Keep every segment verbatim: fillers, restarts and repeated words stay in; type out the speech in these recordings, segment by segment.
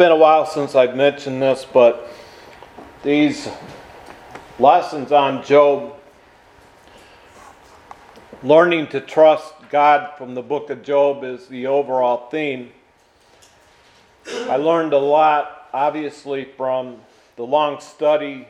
been a while since I've mentioned this, but these lessons on Job, learning to trust God from the book of Job is the overall theme. I learned a lot, obviously, from the long study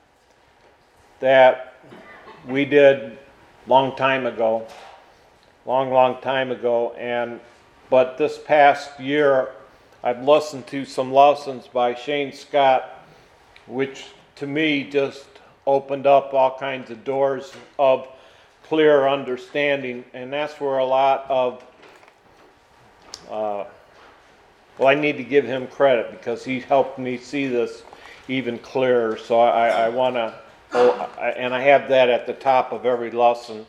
that we did long time ago, long, long time ago, and but this past year I've listened to some lessons by Shane Scott, which to me just opened up all kinds of doors of clear understanding, and that's where a lot of, uh, well, I need to give him credit because he helped me see this even clearer, so I, I want to, oh, and I have that at the top of every lesson.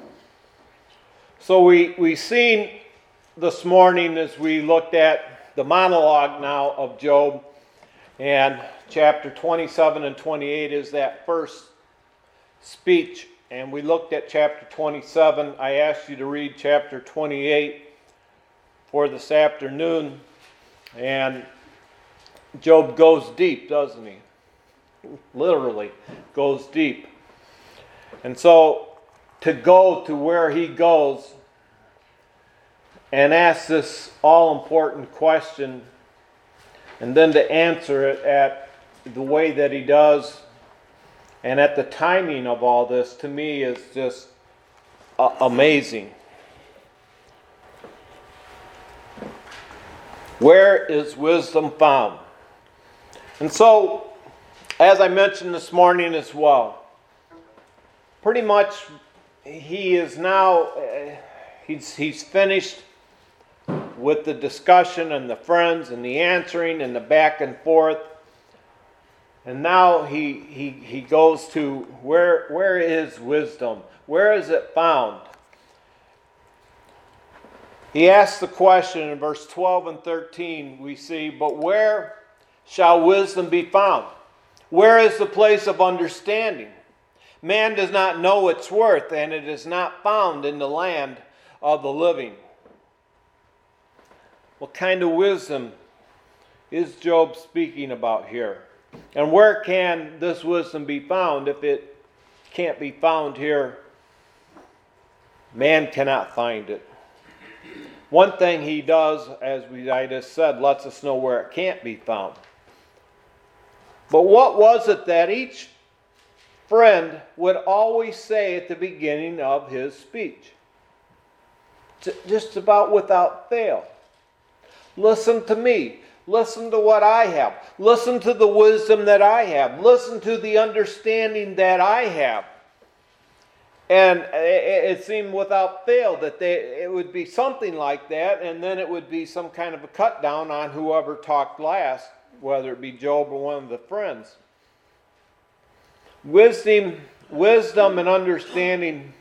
So we, we seen this morning as we looked at the monologue now of Job, and chapter twenty-seven and twenty-eight is that first speech, and we looked at chapter twenty-seven. I asked you to read chapter twenty-eight for this afternoon, and Job goes deep, doesn't he? Literally goes deep. And so to go to where he goes and ask this all-important question, and then to answer it at the way that he does, and at the timing of all this, to me is just uh, amazing. Where is wisdom found? And so, as I mentioned this morning as well, pretty much he is now, uh, he's, he's finished with the discussion and the friends and the answering and the back and forth. And now he he he goes to where where is wisdom? Where is it found? He asks the question in verse twelve and thirteen, we see, but where shall wisdom be found? Where is the place of understanding? Man does not know its worth, and it is not found in the land of the living. What kind of wisdom is Job speaking about here? And where can this wisdom be found? If it can't be found here, man cannot find it. One thing he does, as we I just said, lets us know where it can't be found. But what was it that each friend would always say at the beginning of his speech? Just about without fail. Listen to me. Listen to what I have. Listen to the wisdom that I have. Listen to the understanding that I have. And it seemed without fail that they, it would be something like that, and then it would be some kind of a cut down on whoever talked last, whether it be Job or one of the friends. Wisdom, wisdom and understanding,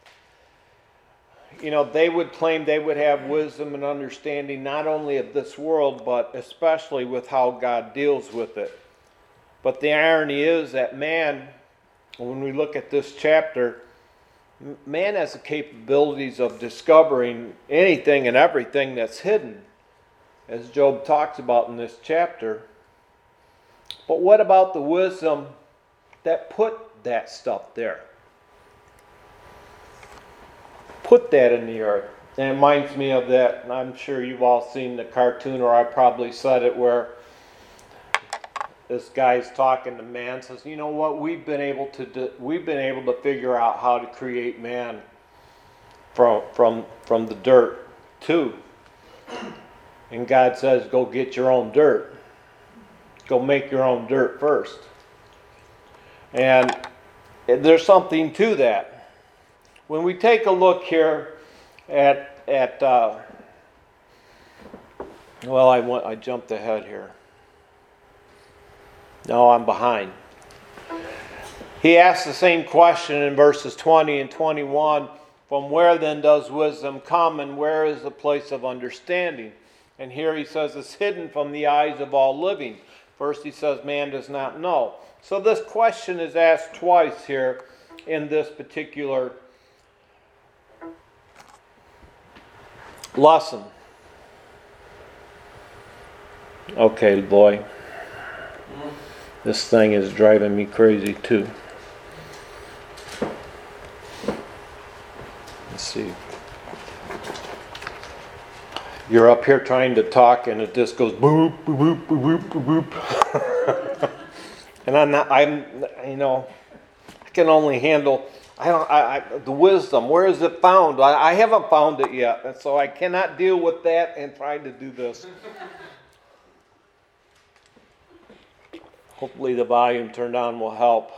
you know, they would claim they would have wisdom and understanding not only of this world, but especially with how God deals with it. But the irony is that man, when we look at this chapter, man has the capabilities of discovering anything and everything that's hidden, as Job talks about in this chapter. But what about the wisdom that put that stuff there? Put that in the earth. And it reminds me of that, and I'm sure you've all seen the cartoon, or I probably said it, where this guy's talking to man, says, you know what, we've been able to do, we've been able to figure out how to create man from from from the dirt too. And God says, go get your own dirt. Go make your own dirt first. And there's something to that. When we take a look here at, at uh, well, I went, I jumped ahead here. No, I'm behind. He asks the same question in verses twenty and twenty-one. From where then does wisdom come, and where is the place of understanding? And here he says it's hidden from the eyes of all living. First he says man does not know. So this question is asked twice here in this particular lesson. Okay, boy. This thing is driving me crazy too. Let's see. You're up here trying to talk and it just goes boop, boop, boop, boop, boop, boop. And I'm not, I'm, you know, I can only handle, I don't, I, I the wisdom, where is it found? I, I haven't found it yet. And so I cannot deal with that and trying to do this. Hopefully the volume turned on will help.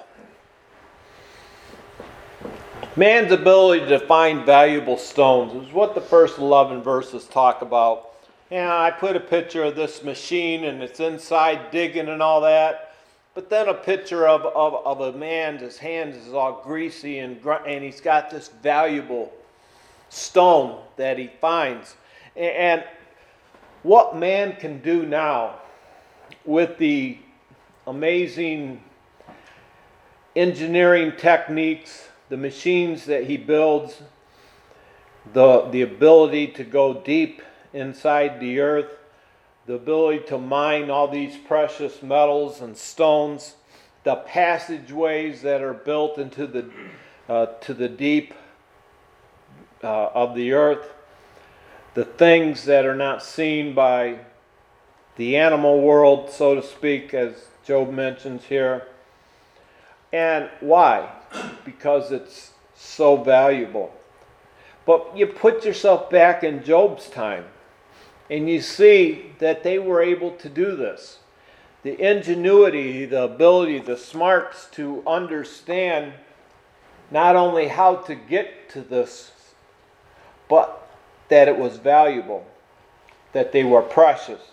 Man's ability to find valuable stones is what the first eleven verses talk about. Yeah, I put a picture of this machine and it's inside digging and all that. But then a picture of, of, of a man, his hands is all greasy and, and he's got this valuable stone that he finds. And what man can do now with the amazing engineering techniques, the machines that he builds, the, the ability to go deep inside the earth, the ability to mine all these precious metals and stones, the passageways that are built into the, uh, to the deep uh, of the earth, the things that are not seen by the animal world, so to speak, as Job mentions here. And why? Because it's so valuable. But you put yourself back in Job's time, and you see that they were able to do this. The ingenuity, the ability, the smarts to understand not only how to get to this, but that it was valuable, that they were precious.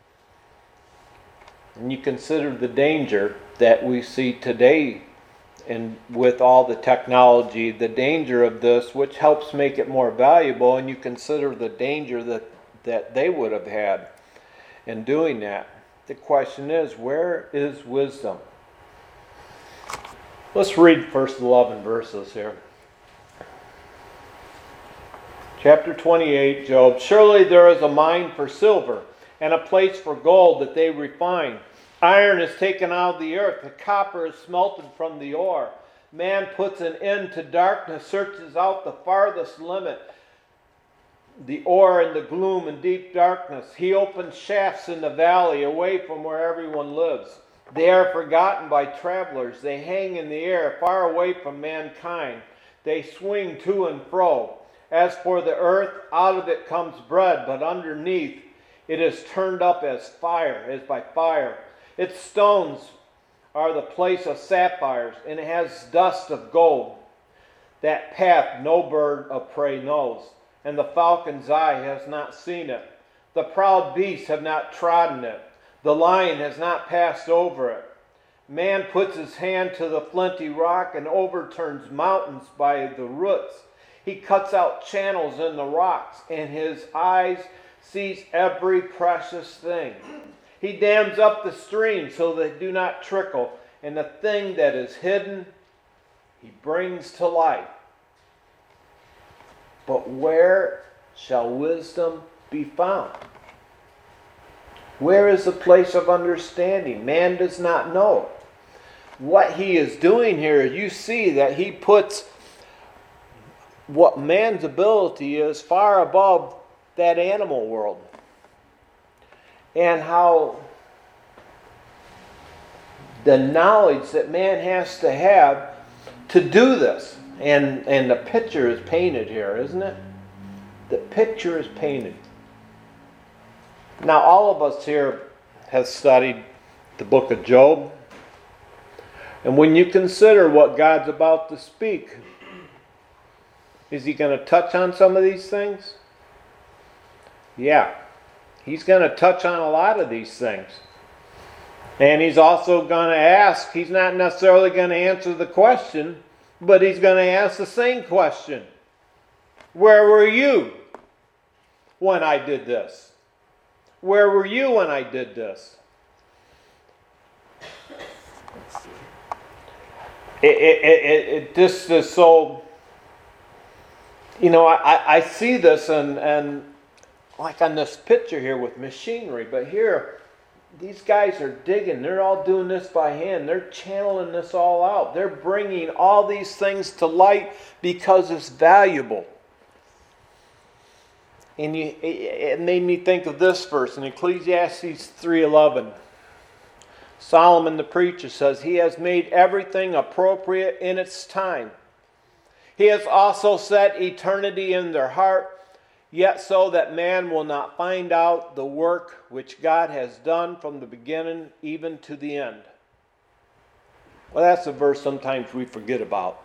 And you consider the danger that we see today, and with all the technology, the danger of this, which helps make it more valuable, and you consider the danger that, that they would have had in doing that. The question is, where is wisdom? Let's read first eleven verses here. Chapter twenty-eight, Job. Surely there is a mine for silver, and a place for gold that they refine. Iron is taken out of the earth, the copper is smelted from the ore. Man puts an end to darkness, searches out the farthest limit, the ore in the gloom and deep darkness. He opens shafts in the valley, away from where everyone lives. They are forgotten by travelers. They hang in the air, far away from mankind. They swing to and fro. As for the earth, out of it comes bread, but underneath it is turned up as fire, as by fire. Its stones are the place of sapphires, and it has dust of gold. That path no bird of prey knows, and the falcon's eye has not seen it. The proud beasts have not trodden it. The lion has not passed over it. Man puts his hand to the flinty rock and overturns mountains by the roots. He cuts out channels in the rocks, and his eyes sees every precious thing. He dams up the streams so they do not trickle, and the thing that is hidden he brings to light. But where shall wisdom be found? Where is the place of understanding? Man does not know. What he is doing here, you see that he puts what man's ability is far above that animal world. And how the knowledge that man has to have to do this. And, and the picture is painted here, isn't it? The picture is painted. Now, all of us here have studied the book of Job. And when you consider what God's about to speak, is he going to touch on some of these things? Yeah. He's going to touch on a lot of these things. And he's also going to ask, he's not necessarily going to answer the question, but he's going to ask the same question. Where were you when I did this? Where were you when I did this? It, it, it, it just is so, you know, I, I see this and, and like on this picture here with machinery, but here these guys are digging. They're all doing this by hand. They're channeling this all out. They're bringing all these things to light because it's valuable. And you, it made me think of this verse in Ecclesiastes three eleven. Solomon the preacher says, He has made everything appropriate in its time. He has also set eternity in their heart, yet so that man will not find out the work which God has done from the beginning even to the end. Well, that's a verse sometimes we forget about.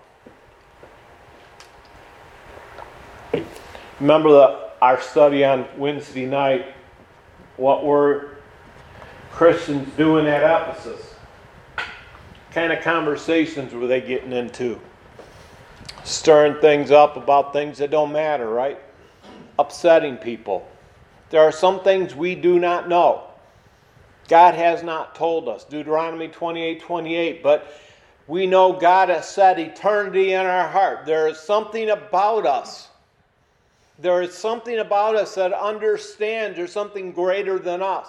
Remember the, our study on Wednesday night, what were Christians doing at Ephesus? What kind of conversations were they getting into? Stirring things up about things that don't matter, right? Upsetting people. There are some things we do not know. God has not told us. Deuteronomy twenty-eight twenty-eight. But we know God has set eternity in our heart. There is something about us. There is something about us that understands there's something greater than us.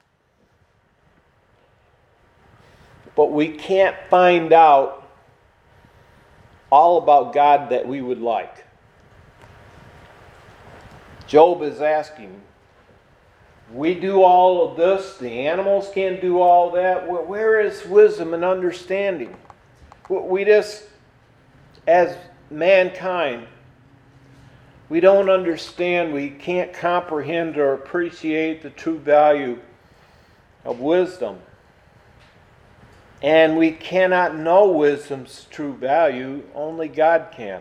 But we can't find out all about God that we would like. Job is asking, we do all of this, the animals can't do all that. Where is wisdom and understanding? We just, as mankind, we don't understand, we can't comprehend or appreciate the true value of wisdom. And we cannot know wisdom's true value, only God can.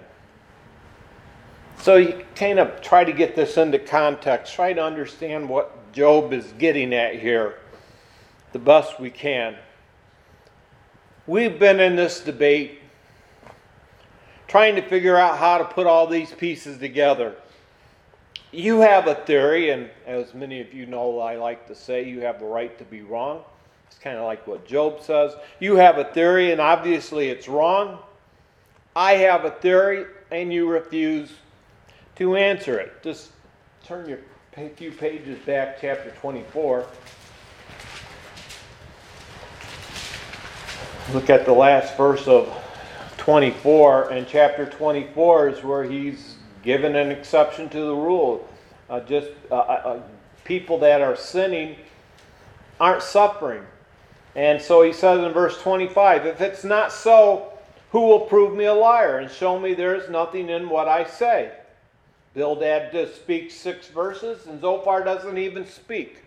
So you kind of try to get this into context, try to understand what Job is getting at here the best we can. We've been in this debate trying to figure out how to put all these pieces together. You have a theory, and as many of you know, I like to say, you have a right to be wrong. It's kind of like what Job says. You have a theory, and obviously it's wrong. I have a theory, and you refuse to answer it. Just turn your few pages back, chapter twenty-four. Look at the last verse of twenty-four, and chapter twenty-four is where he's given an exception to the rule. Uh, just uh, uh, people that are sinning aren't suffering. And so he says in verse twenty-five, if it's not so, who will prove me a liar and show me there is nothing in what I say? Bildad just speaks six verses, and Zophar doesn't even speak.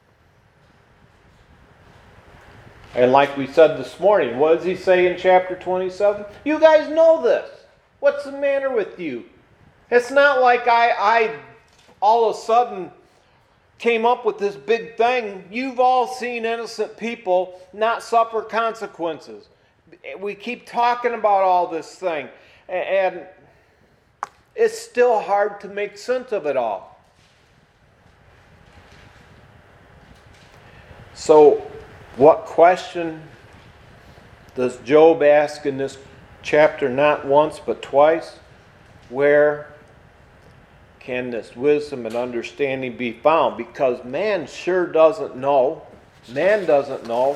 And like we said this morning, what does he say in chapter twenty-seven? You guys know this. What's the matter with you? It's not like I, I all of a sudden came up with this big thing. You've all seen innocent people not suffer consequences. We keep talking about all this thing, and it's still hard to make sense of it all. So, what question does Job ask in this chapter not once but twice? Where can this wisdom and understanding be found? Because man sure doesn't know. Man doesn't know.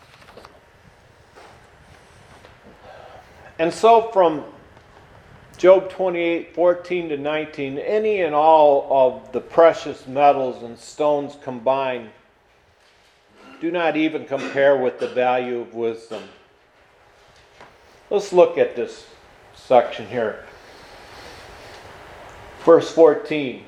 And so from Job twenty-eight, fourteen to nineteen, any and all of the precious metals and stones combined do not even compare with the value of wisdom. Let's look at this section here. Verse fourteen.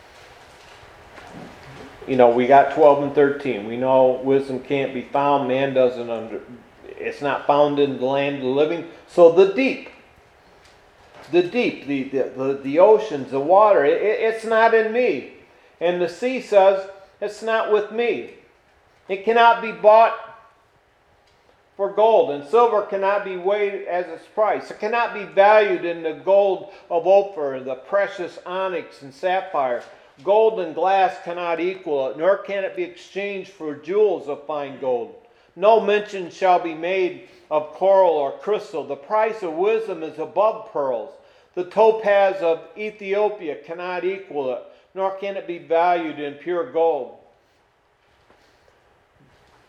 You know, we got twelve and thirteen. We know wisdom can't be found. Man doesn't under... It's not found in the land of the living. So the deep. The deep, the, the, the, the oceans, the water, it, it's not in me. And the sea says, it's not with me. It cannot be bought for gold, and silver cannot be weighed as its price. It cannot be valued in the gold of Ophir, the precious onyx and sapphire. Gold and glass cannot equal it, nor can it be exchanged for jewels of fine gold. No mention shall be made of coral or crystal. The price of wisdom is above pearls. The topaz of Ethiopia cannot equal it, nor can it be valued in pure gold.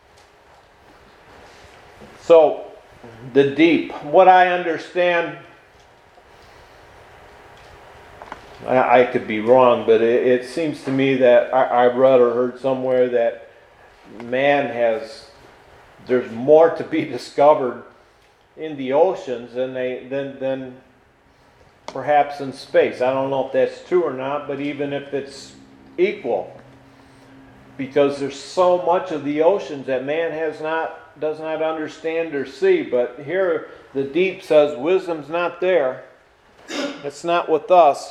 So, the deep. What I understand, I, I could be wrong, but it, it seems to me that I, I've read or heard somewhere that man has, there's more to be discovered in the oceans than they than than perhaps in space. I don't know if that's true or not, but even if it's equal, because there's so much of the oceans that man has not does not understand or see. But here the deep says wisdom's not there. It's not with us.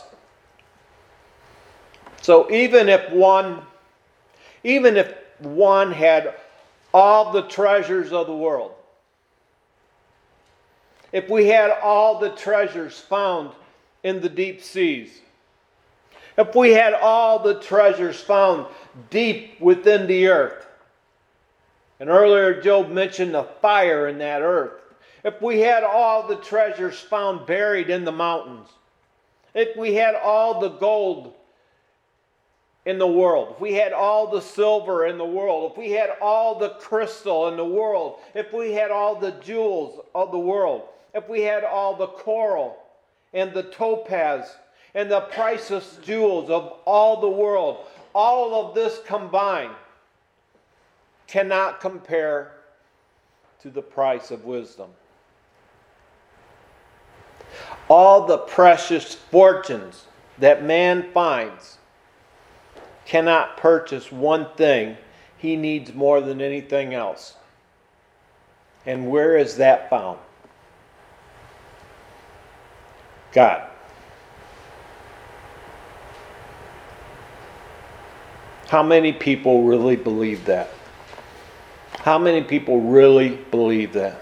So even if one even if one had all the treasures of the world, if we had all the treasures found in the deep seas, if we had all the treasures found deep within the earth, and earlier Job mentioned the fire in that earth, if we had all the treasures found buried in the mountains, if we had all the gold in the world, if we had all the silver in the world, if we had all the crystal in the world, if we had all the jewels of the world, if we had all the coral and the topaz and the priceless jewels of all the world, all of this combined cannot compare to the price of wisdom. All the precious fortunes that man finds cannot purchase one thing he needs more than anything else. And where is that found? God. How many people really believe that? How many people really believe that?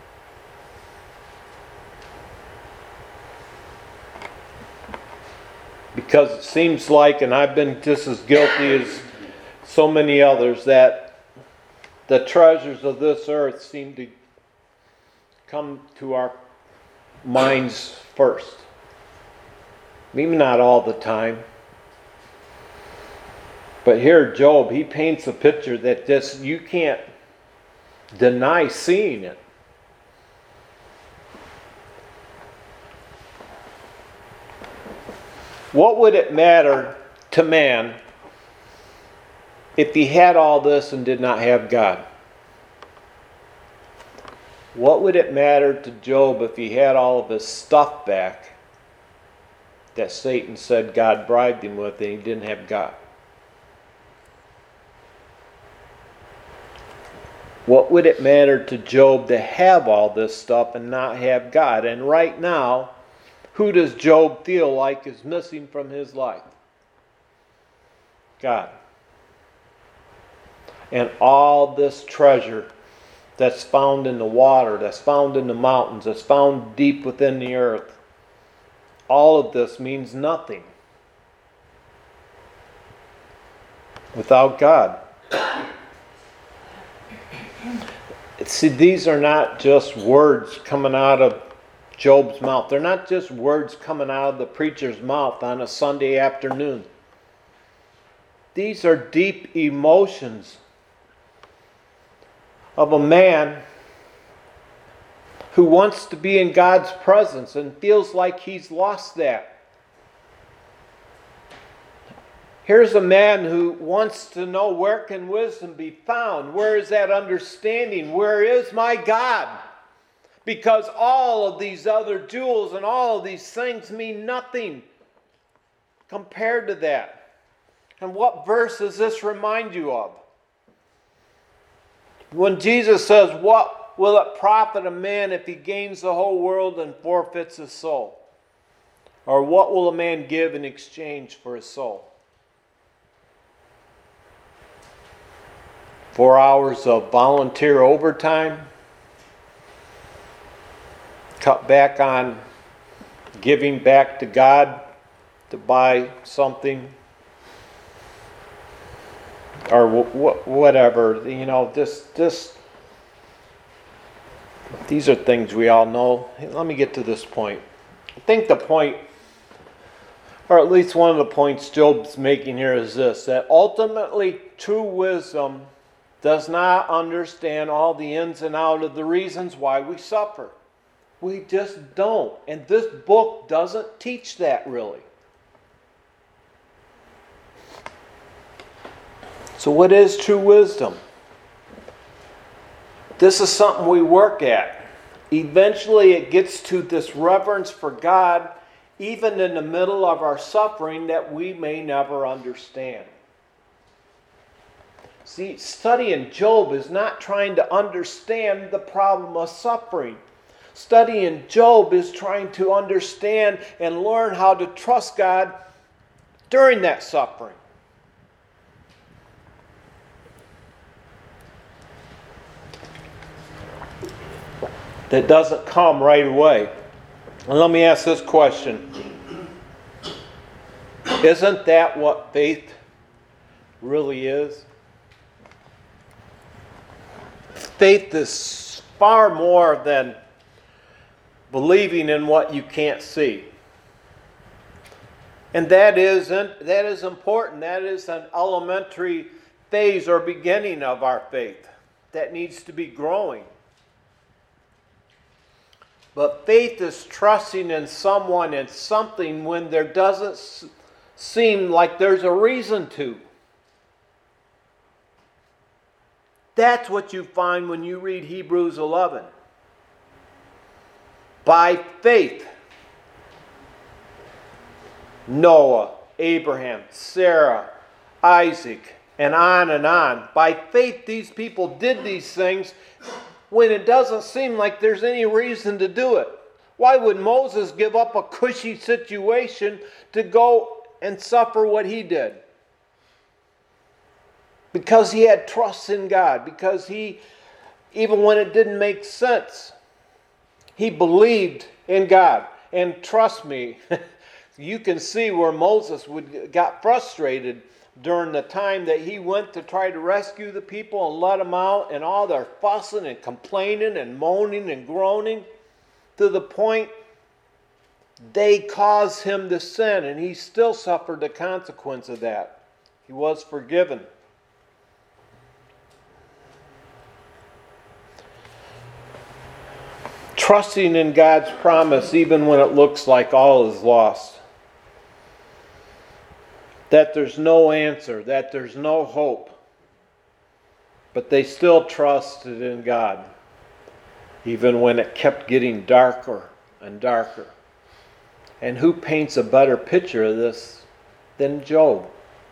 Because it seems like, and I've been just as guilty as so many others, that the treasures of this earth seem to come to our minds first. Maybe not all the time. But here Job, he paints a picture that just you can't deny seeing it. What would it matter to man if he had all this and did not have God? What would it matter to Job if he had all of his stuff back that Satan said God bribed him with and he didn't have God? What would it matter to Job to have all this stuff and not have God? And right now, who does Job feel like is missing from his life? God. And all this treasure that's found in the water, that's found in the mountains, that's found deep within the earth, all of this means nothing without God. See, these are not just words coming out of Job's mouth. They're not just words coming out of the preacher's mouth on a Sunday afternoon. These are deep emotions of a man who wants to be in God's presence and feels like he's lost that. Here's a man who wants to know, where can wisdom be found? Where is that understanding? Where is my God? Because all of these other jewels and all of these things mean nothing compared to that. And what verse does this remind you of? When Jesus says, what will it profit a man if he gains the whole world and forfeits his soul? Or what will a man give in exchange for his soul? Four hours of volunteer overtime, cut back on giving back to God to buy something, or wh- whatever, you know, this, this, these are things we all know. Let me get to this point. I think the point, or at least one of the points Job's making here is this, that ultimately true wisdom does not understand all the ins and outs of the reasons why we suffer. We just don't. And this book doesn't teach that really. So what is true wisdom? This is something we work at. Eventually it gets to this reverence for God, even in the middle of our suffering that we may never understand. See, studying Job is not trying to understand the problem of suffering. Studying Job is trying to understand and learn how to trust God during that suffering. That doesn't come right away. And let me ask this question. Isn't that what faith really is? Faith is far more than believing in what you can't see. And that is, that is important. That is an elementary phase or beginning of our faith that needs to be growing. But faith is trusting in someone and something when there doesn't seem like there's a reason to. That's what you find when you read Hebrews eleven. By faith, Noah, Abraham, Sarah, Isaac, and on and on. By faith, these people did these things when it doesn't seem like there's any reason to do it. Why would Moses give up a cushy situation to go and suffer what he did? Because he had trust in God. Because he, even when it didn't make sense, he believed in God. And trust me, you can see where Moses would got frustrated during the time that he went to try to rescue the people and let them out, and all their fussing and complaining and moaning and groaning, to the point they caused him to sin, and he still suffered the consequence of that. He was forgiven. Trusting in God's promise even when it looks like all is lost. That there's no answer, that there's no hope. But they still trusted in God, even when it kept getting darker and darker. And who paints a better picture of this than Job?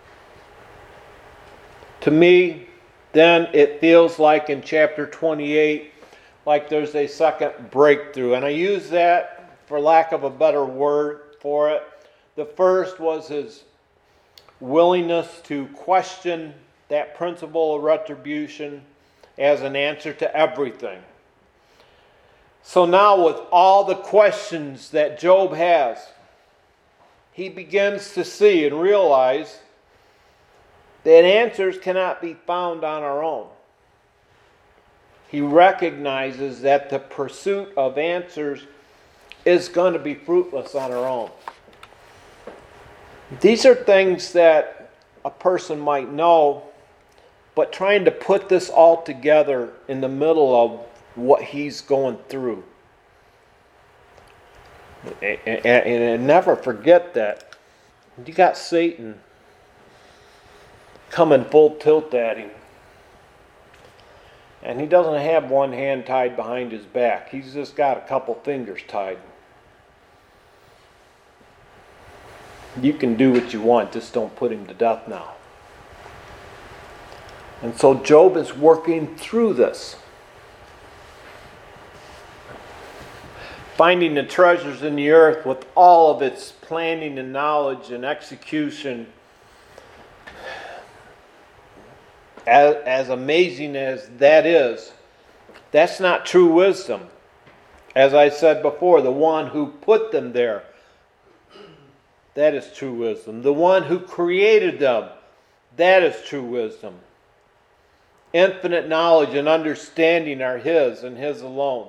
To me, then it feels like in chapter twenty-eight, like there's a second breakthrough. And I use that for lack of a better word for it. The first was his willingness to question that principle of retribution as an answer to everything. So now with all the questions that Job has, he begins to see and realize that answers cannot be found on our own. He recognizes that the pursuit of answers is going to be fruitless on our own. These are things that a person might know, but trying to put this all together in the middle of what he's going through. And, and, and never forget that you got Satan coming full tilt at him. And he doesn't have one hand tied behind his back. He's just got a couple fingers tied. You can do what you want, just don't put him to death now. And so Job is working through this. Finding the treasures in the earth with all of its planning and knowledge and execution. As, as amazing as that is, that's not true wisdom. As I said before, the one who put them there, that is true wisdom. The one who created them, that is true wisdom. Infinite knowledge and understanding are His and His alone.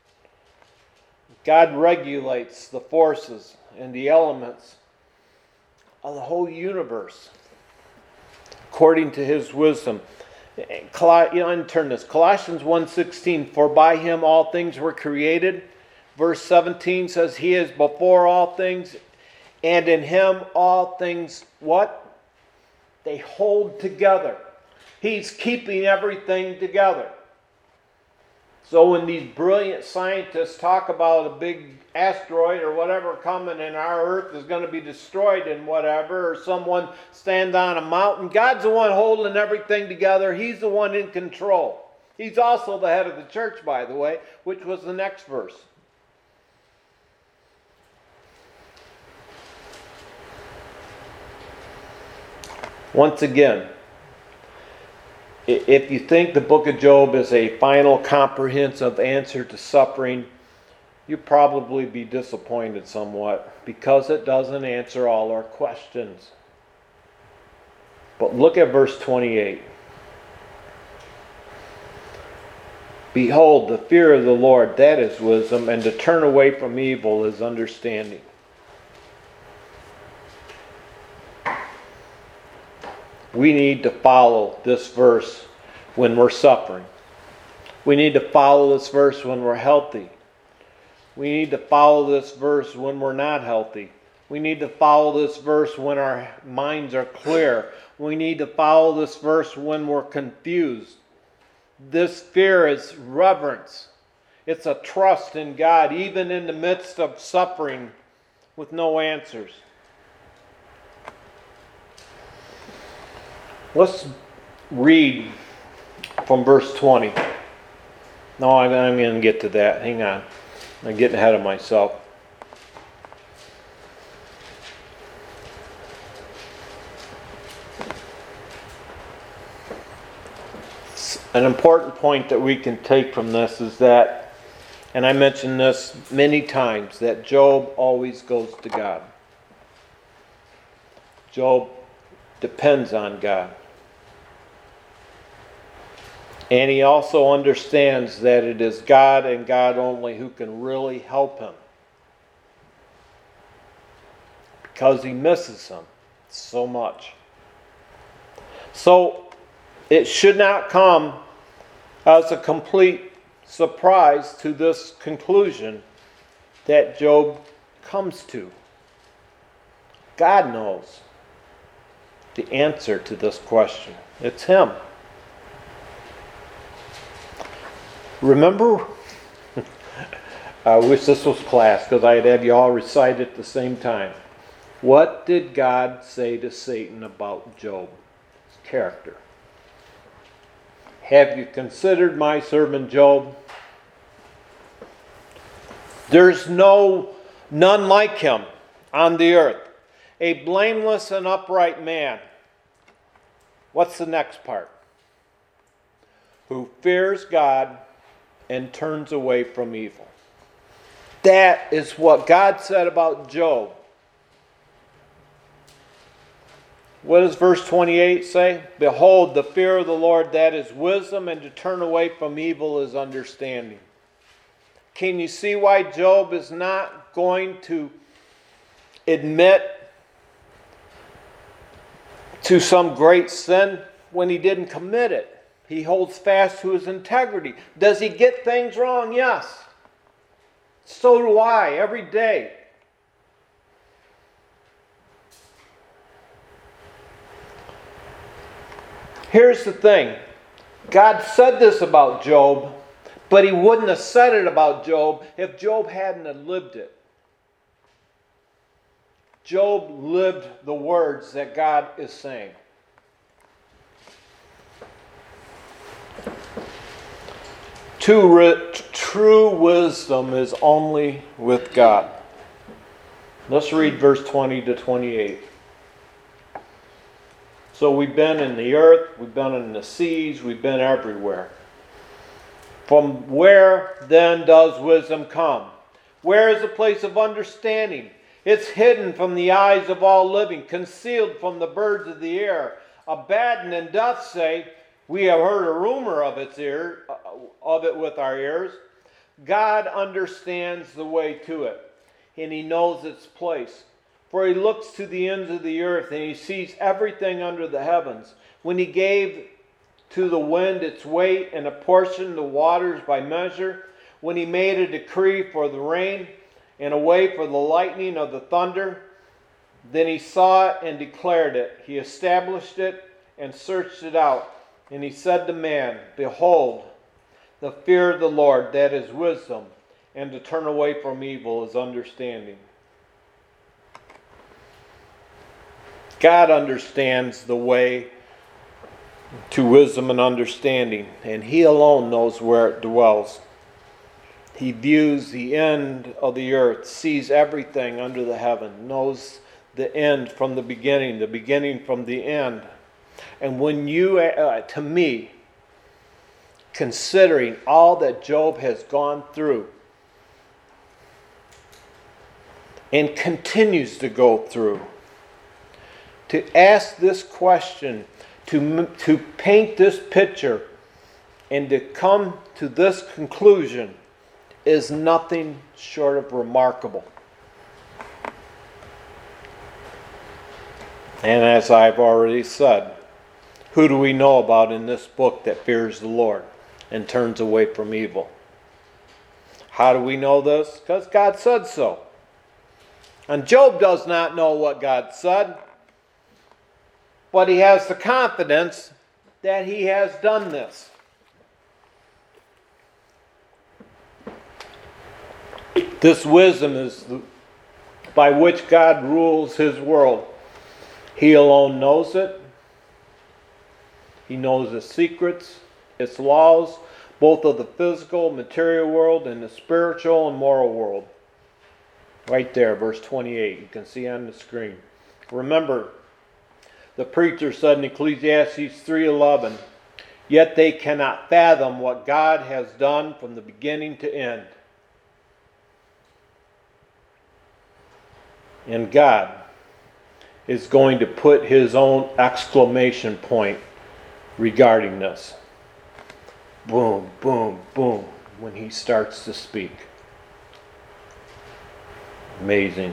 God regulates the forces and the elements of the whole universe according to His wisdom. Col- you know, and turn this. Colossians one sixteen, for by him all things were created. Verse seventeen says, he is before all things, and in him all things, what? They hold together. He's keeping everything together. So when these brilliant scientists talk about a big asteroid or whatever coming and our earth is going to be destroyed and whatever, or someone stands on a mountain, God's the one holding everything together. He's the one in control. He's also the head of the church, by the way, which was the next verse. Once again, if you think the book of Job is a final comprehensive answer to suffering, you'd probably be disappointed somewhat because it doesn't answer all our questions. But look at verse twenty-eight. Behold, the fear of the Lord, that is wisdom, and to turn away from evil is understanding. We need to follow this verse when we're suffering. We need to follow this verse when we're healthy. We need to follow this verse when we're not healthy. We need to follow this verse when our minds are clear. We need to follow this verse when we're confused. This fear is reverence. It's a trust in God, even in the midst of suffering with no answers. Let's read from verse twenty. No, I'm, I'm going to get to that. Hang on. I'm getting ahead of myself. An important point that we can take from this is that, and I mentioned this many times, that Job always goes to God. Job depends on God. And he also understands that it is God and God only who can really help him. Because he misses him so much. So it should not come as a complete surprise to this conclusion that Job comes to. God knows the answer to this question. It's him. Remember, I wish this was class because I'd have you all recite it at the same time. What did God say to Satan about Job? His character. Have you considered my servant Job? There's no none like him on the earth. A blameless and upright man. What's the next part? Who fears God and turns away from evil. That is what God said about Job. What does verse twenty-eight say? Behold, the fear of the Lord, that is wisdom, and to turn away from evil is understanding. Can you see why Job is not going to admit to some great sin when he didn't commit it? He holds fast to his integrity. Does he get things wrong? Yes. So do I, every day. Here's the thing. God said this about Job, but he wouldn't have said it about Job if Job hadn't have lived it. Job lived the words that God is saying. True, true wisdom is only with God. Let's read verse twenty to twenty-eight. So we've been in the earth, we've been in the seas, we've been everywhere. From where then does wisdom come? Where is the place of understanding? It's hidden from the eyes of all living, concealed from the birds of the air. Abaddon and doth say, we have heard a rumor of its ear, of it with our ears. God understands the way to it, and he knows its place. For he looks to the ends of the earth, and he sees everything under the heavens. When he gave to the wind its weight, and apportioned the waters by measure, when he made a decree for the rain, and a way for the lightning of the thunder, then he saw it and declared it. He established it and searched it out. And he said to man, behold, the fear of the Lord, that is wisdom, and to turn away from evil is understanding. God understands the way to wisdom and understanding, and he alone knows where it dwells. He views the end of the earth, sees everything under the heaven, knows the end from the beginning, the beginning from the end. And when you, uh, to me, considering all that Job has gone through and continues to go through, to ask this question, to, to paint this picture, and to come to this conclusion is nothing short of remarkable. And as I've already said, who do we know about in this book that fears the Lord and turns away from evil? How do we know this? Because God said so. And Job does not know what God said, but he has the confidence that he has done this. This wisdom is by which God rules his world. He alone knows it. He knows its secrets, its laws, both of the physical, material world and the spiritual and moral world. Right there, verse twenty-eight. You can see on the screen. Remember, the preacher said in Ecclesiastes three eleven, yet they cannot fathom what God has done from the beginning to end. And God is going to put his own exclamation point regarding this. Boom, boom, boom, when he starts to speak. Amazing.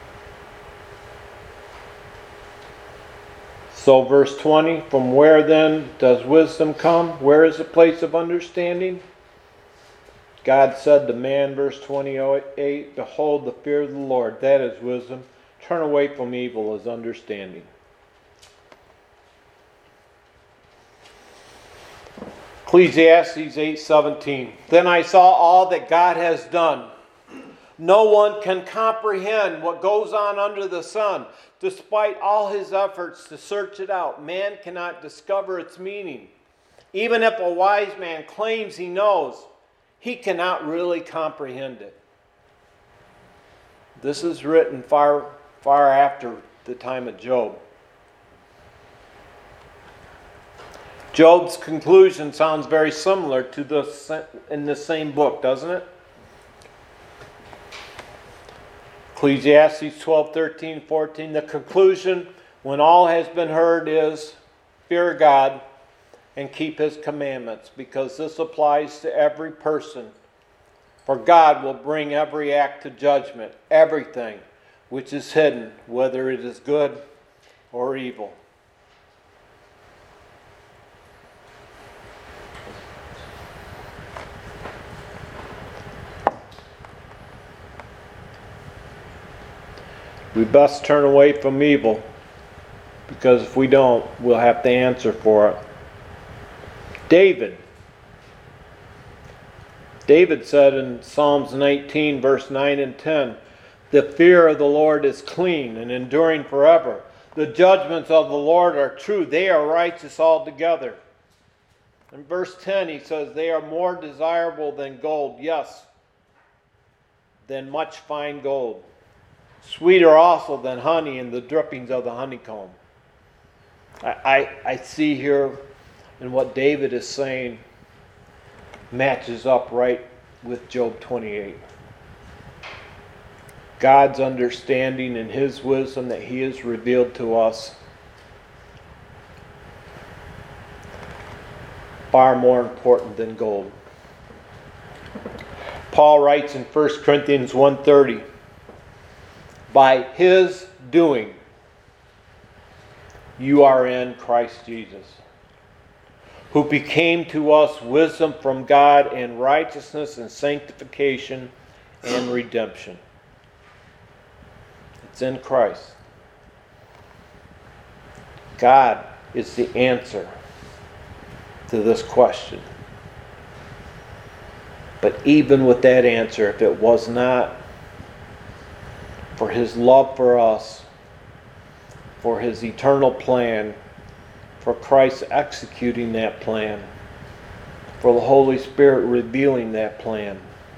So verse twenty, from where then does wisdom come? Where is the place of understanding? God said to man, verse twenty-eight, behold, the fear of the Lord, that is wisdom. Turn away from evil is understanding. Ecclesiastes eight seventeen. Then I saw all that God has done. No one can comprehend what goes on under the sun. Despite all his efforts to search it out, man cannot discover its meaning. Even if a wise man claims he knows, he cannot really comprehend it. This is written far, far after the time of Job. Job's conclusion sounds very similar to the in the same book, doesn't it? Ecclesiastes twelve, thirteen, fourteen. The conclusion, when all has been heard, is fear God and keep his commandments, because this applies to every person. For God will bring every act to judgment, everything which is hidden, whether it is good or evil. We best turn away from evil, because if we don't, we'll have to answer for it. David. David said in Psalms nineteen, verse nine and ten, the fear of the Lord is clean and enduring forever. The judgments of the Lord are true. They are righteous altogether. In verse ten, he says, they are more desirable than gold, yes, than much fine gold. Sweeter also than honey and the drippings of the honeycomb. I, I, I see here in what David is saying matches up right with Job twenty-eight. God's understanding and his wisdom that he has revealed to us, far more important than gold. Paul writes in First Corinthians one thirty, by his doing, you are in Christ Jesus, who became to us wisdom from God and righteousness and sanctification and redemption. It's in Christ. God is the answer to this question. But even with that answer, if it was not for His love for us, for His eternal plan, for Christ executing that plan, for the Holy Spirit revealing that plan,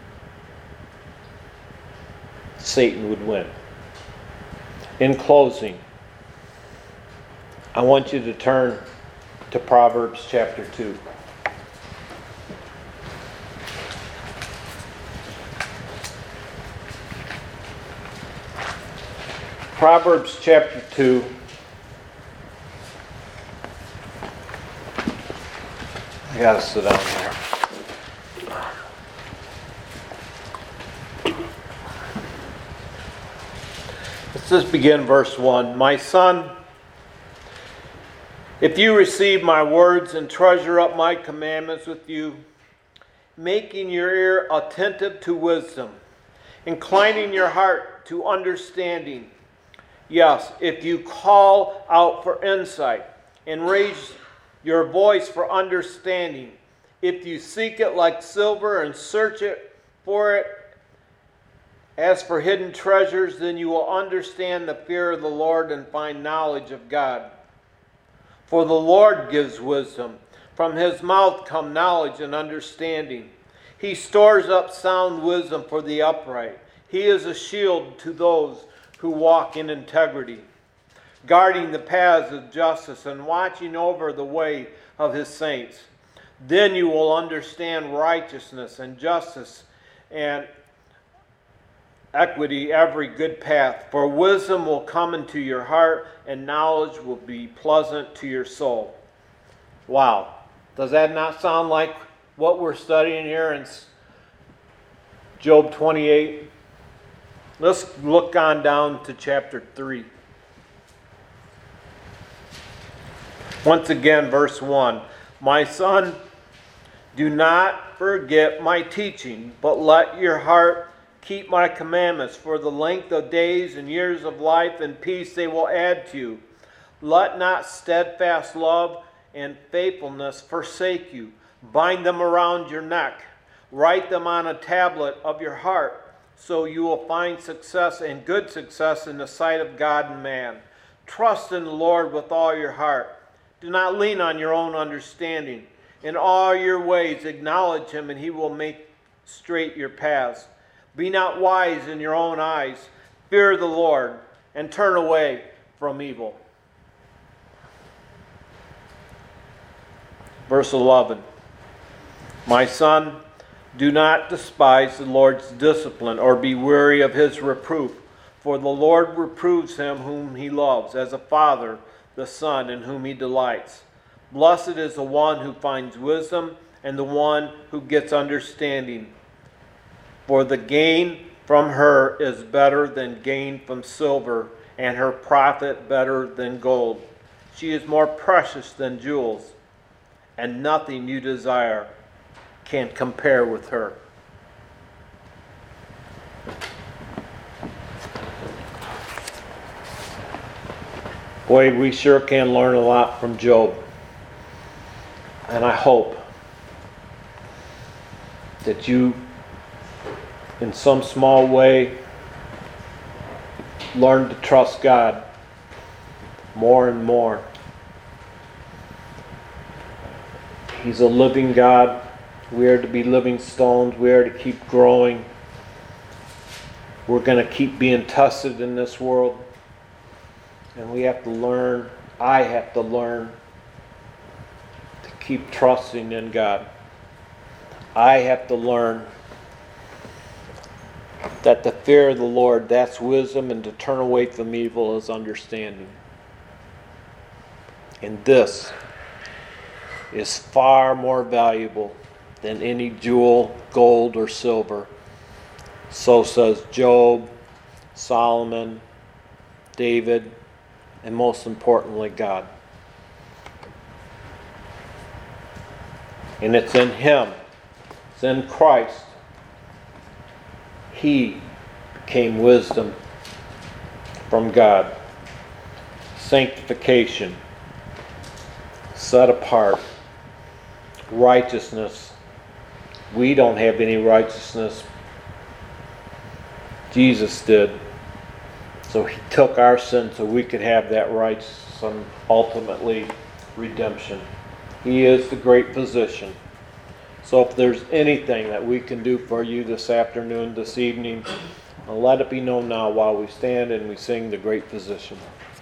Satan would win. In closing, I want you to turn to Proverbs chapter two. Proverbs chapter two. I gotta sit down there. Let's just begin verse one. My son, if you receive my words and treasure up my commandments with you, making your ear attentive to wisdom, inclining your heart to understanding. Yes, if you call out for insight and raise your voice for understanding, if you seek it like silver and search it for it as for hidden treasures, then you will understand the fear of the Lord and find knowledge of God. For the Lord gives wisdom. From His mouth come knowledge and understanding. He stores up sound wisdom for the upright. He is a shield to those who walk in integrity, guarding the paths of justice and watching over the way of His saints. Then you will understand righteousness and justice and equity, every good path. For wisdom will come into your heart, and knowledge will be pleasant to your soul. Wow. Does that not sound like what we're studying here in Job twenty-eight? Let's look on down to chapter three. Once again, verse one. My son, do not forget my teaching, but let your heart keep my commandments, for the length of days and years of life and peace they will add to you. Let not steadfast love and faithfulness forsake you. Bind them around your neck. Write them on a tablet of your heart, so you will find success and good success in the sight of God and man. Trust in the Lord with all your heart. Do not lean on your own understanding. In all your ways acknowledge Him, and He will make straight your paths. Be not wise in your own eyes. Fear the Lord and turn away from evil. Verse eleven. My son, do not despise the Lord's discipline or be weary of His reproof. For the Lord reproves him whom He loves, as a father the son in whom He delights. Blessed is the one who finds wisdom and the one who gets understanding. For the gain from her is better than gain from silver, and her profit better than gold. She is more precious than jewels, and nothing you desire can compare with her. Boy, we sure can learn a lot from Job. And I hope that you, in some small way, learn to trust God more and more. He's a living God. We are to be living stones. We are to keep growing. We're going to keep being tested in this world. And we have to learn, I have to learn to keep trusting in God. I have to learn that the fear of the Lord, that's wisdom, and to turn away from evil is understanding. And this is far more valuable than any jewel, gold, or silver. So says Job, Solomon, David, and most importantly, God. And it's in Him. It's in Christ. He became wisdom from God. Sanctification. Set apart. Righteousness. We don't have any righteousness. Jesus did. So He took our sin so we could have that righteousness and ultimately redemption. He is the great physician. So if there's anything that we can do for you this afternoon, this evening, let it be known now while we stand and we sing the great physician.